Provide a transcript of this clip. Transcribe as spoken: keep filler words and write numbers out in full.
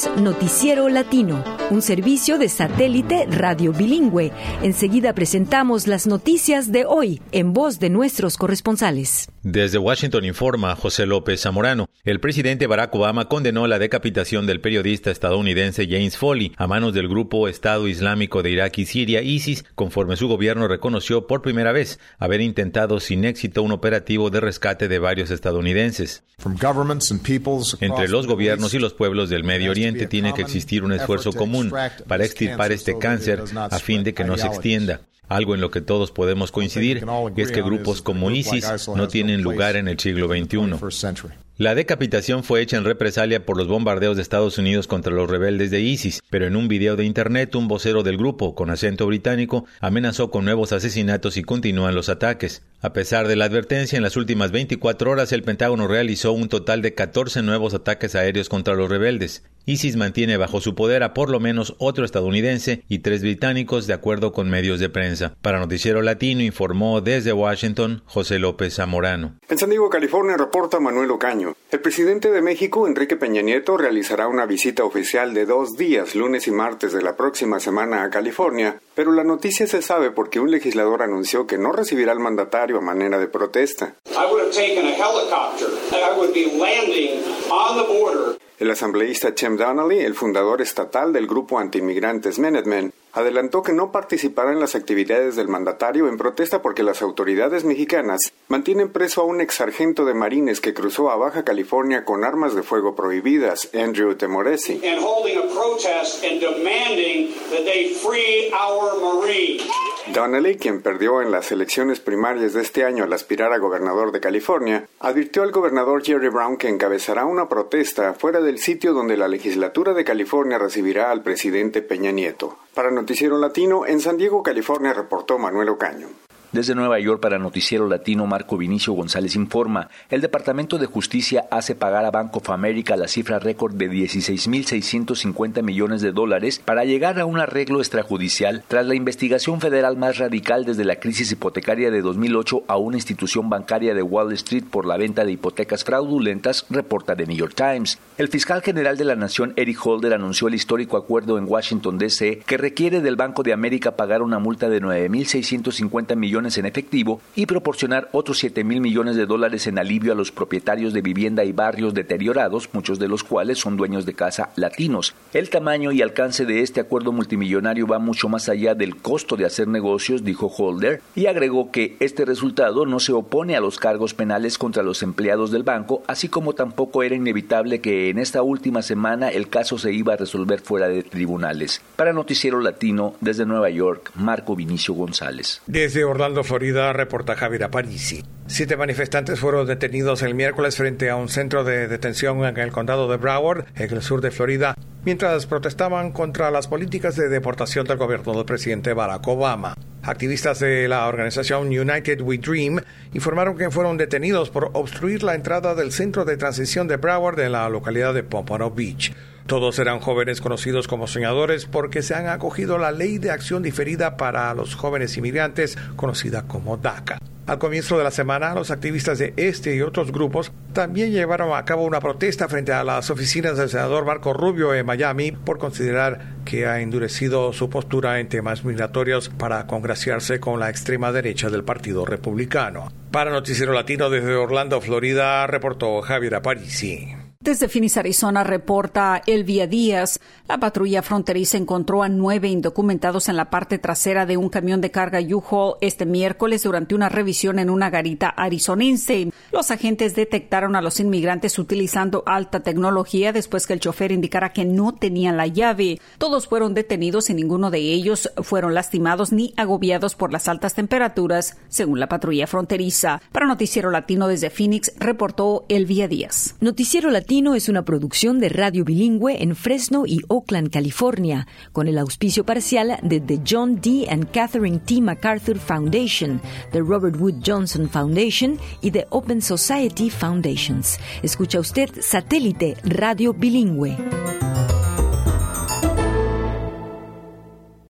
escuchas Noticiero Latino, un servicio de satélite radio bilingüe. Enseguida presentamos las noticias de hoy en voz de nuestros corresponsales. Desde Washington informa José López Zamorano. El presidente Barack Obama condenó la decapitación del periodista estadounidense James Foley a manos del grupo Estado Islámico de Irak y Siria, ISIS, conforme su gobierno reconoció por primera vez haber intentado sin éxito un operativo de rescate de varios estadounidenses. Entre los gobiernos y los pueblos del Medio Oriente tiene que existir un esfuerzo común para extirpar este cáncer a fin de que no se extienda. Algo en lo que todos podemos coincidir es que grupos como ISIS no tienen lugar en el siglo veintiuno. La decapitación fue hecha en represalia por los bombardeos de Estados Unidos contra los rebeldes de ISIS, pero en un video de internet un vocero del grupo, con acento británico, amenazó con nuevos asesinatos y continúan los ataques. A pesar de la advertencia, en las últimas veinticuatro horas el Pentágono realizó un total de catorce nuevos ataques aéreos contra los rebeldes. ISIS mantiene bajo su poder a por lo menos otro estadounidense y tres británicos, de acuerdo con medios de prensa. Para Noticiero Latino informó desde Washington José López Zamorano. En San Diego, California, reporta Manuel Ocaño. El presidente de México, Enrique Peña Nieto, realizará una visita oficial de dos días, lunes y martes de la próxima semana a California, pero la noticia se sabe porque un legislador anunció que no recibirá al mandatario a manera de protesta. El asambleísta Tim Donnelly, el fundador estatal del grupo antimigrantes Minutemen, adelantó que no participará en las actividades del mandatario en protesta porque las autoridades mexicanas mantienen preso a un exsargento de marines que cruzó a Baja California con armas de fuego prohibidas, Andrew Temoresi. Donnelly, quien perdió en las elecciones primarias de este año al aspirar a gobernador de California, advirtió al gobernador Jerry Brown que encabezará una protesta fuera del sitio donde la legislatura de California recibirá al presidente Peña Nieto. Para Noticiero Latino, en San Diego, California, reportó Manuel Ocaño. Desde Nueva York para Noticiero Latino, Marco Vinicio González informa. El Departamento de Justicia hace pagar a Bank of America la cifra récord de dieciséis mil seiscientos cincuenta millones de dólares para llegar a un arreglo extrajudicial tras la investigación federal más radical desde la crisis hipotecaria de dos mil ocho a una institución bancaria de Wall Street por la venta de hipotecas fraudulentas, reporta The New York Times. El fiscal general de la Nación, Eric Holder, anunció el histórico acuerdo en Washington, D C, que requiere del Banco de América pagar una multa de nueve mil seiscientos cincuenta millones en efectivo y proporcionar otros siete mil millones de dólares en alivio a los propietarios de vivienda y barrios deteriorados, muchos de los cuales son dueños de casa latinos. El tamaño y alcance de este acuerdo multimillonario va mucho más allá del costo de hacer negocios, dijo Holder, y agregó que este resultado no se opone a los cargos penales contra los empleados del banco, así como tampoco era inevitable que en esta última semana el caso se iba a resolver fuera de tribunales. Para Noticiero Latino, desde Nueva York, Marco Vinicio González. Desde Orlando, Florida, reporta Javier Aparici. Siete manifestantes fueron detenidos el miércoles frente a un centro de detención en el condado de Broward, en el sur de Florida, mientras protestaban contra las políticas de deportación del gobierno del presidente Barack Obama. Activistas de la organización United We Dream informaron que fueron detenidos por obstruir la entrada del centro de transición de Broward en la localidad de Pompano Beach. Todos eran jóvenes conocidos como soñadores porque se han acogido a la Ley de Acción Diferida para los Jóvenes Inmigrantes, conocida como DACA. Al comienzo de la semana, los activistas de este y otros grupos también llevaron a cabo una protesta frente a las oficinas del senador Marco Rubio en Miami por considerar que ha endurecido su postura en temas migratorios para congraciarse con la extrema derecha del Partido Republicano. Para Noticiero Latino desde Orlando, Florida, reportó Javier Aparici. Desde Phoenix, Arizona, reporta Elvia Díaz. La patrulla fronteriza encontró a nueve indocumentados en la parte trasera de un camión de carga U-Haul este miércoles durante una revisión en una garita arizonense. Los agentes detectaron a los inmigrantes utilizando alta tecnología después que el chofer indicara que no tenían la llave. Todos fueron detenidos y ninguno de ellos fueron lastimados ni agobiados por las altas temperaturas, según la patrulla fronteriza. Para Noticiero Latino desde Phoenix, reportó Elvia Díaz. Noticiero Latino es una producción de radio bilingüe en Fresno y Oakland, California, con el auspicio parcial de The John D. and Catherine T. MacArthur Foundation, The Robert Wood Johnson Foundation y The Open Society Foundations. Escucha usted Satélite Radio Bilingüe.